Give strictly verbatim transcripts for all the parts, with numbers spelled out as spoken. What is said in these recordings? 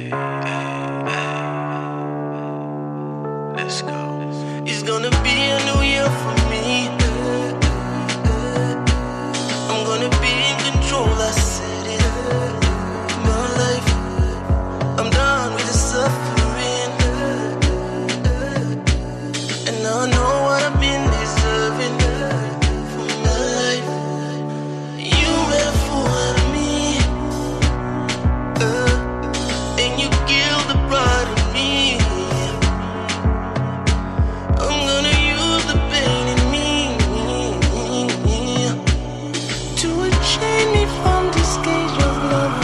Let's go. It's gonna be a new year for me. I'm gonna be in control, I said it. My life, I'm done with the suffering. And I know what I've been deserving for my life. You made a fool out of me, uh, and you killed the pride in me. I'm gonna use the pain in me to unchain me from this cage of love.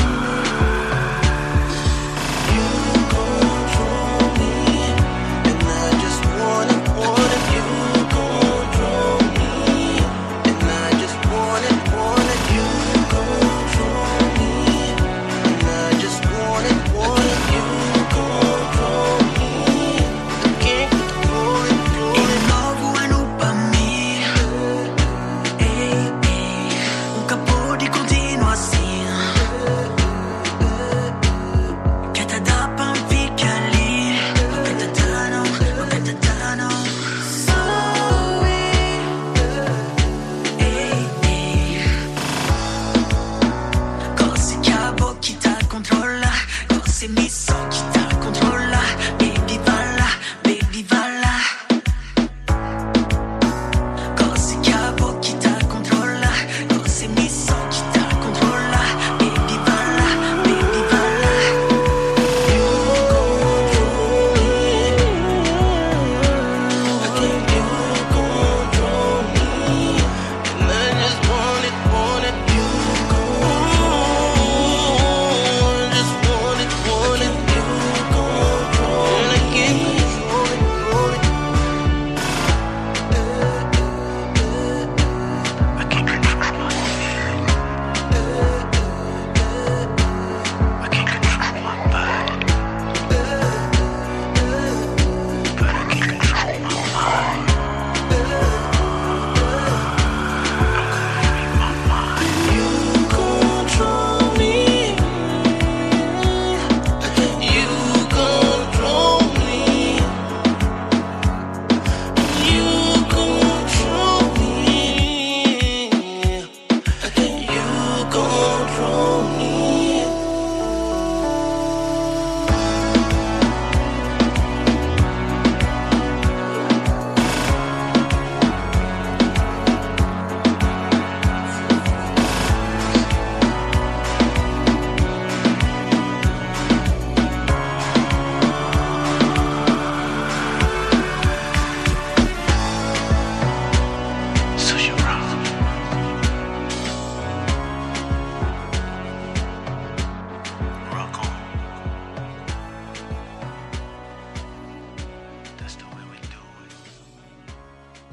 You control me, and I just want it, want it. You control me, and I just want it, want it. You control me, and I just want it, want it. You control me, I can't control it, control it. Il nuovo ano per me, ehi, ehi, un capo di continuação que te dá pra ficar ali, nunca te dano, nunca te dano. Sorry, ehi, ehi, cose che a bocchi te controlla, cose mi